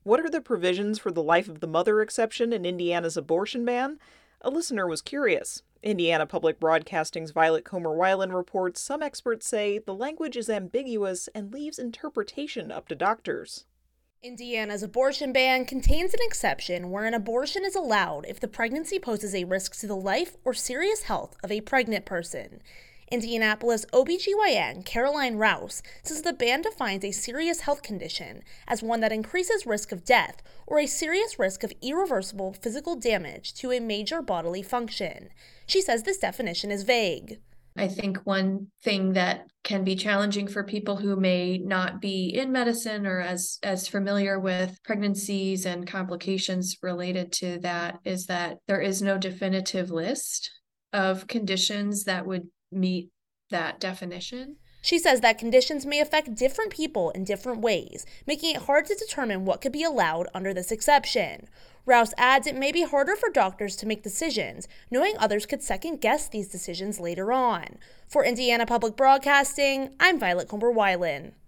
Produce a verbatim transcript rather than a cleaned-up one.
What are the provisions for the life of the mother exception in Indiana's abortion ban? A listener was curious. Indiana Public Broadcasting's Violet Comer-Weiland reports some experts say the language is ambiguous and leaves interpretation up to doctors. Indiana's abortion ban contains an exception where an abortion is allowed if the pregnancy poses a risk to the life or serious health of a pregnant person. Indianapolis O B G Y N Caroline Rouse says the ban defines a serious health condition as one that increases risk of death or a serious risk of irreversible physical damage to a major bodily function. She says this definition is vague. I think one thing that can be challenging for people who may not be in medicine or as, as familiar with pregnancies and complications related to that is that there is no definitive list of conditions that would meet that definition. She says that conditions may affect different people in different ways, making it hard to determine what could be allowed under this exception. Rouse adds it may be harder for doctors to make decisions, knowing others could second-guess these decisions later on. For Indiana Public Broadcasting, I'm Violet Comer-Weiland.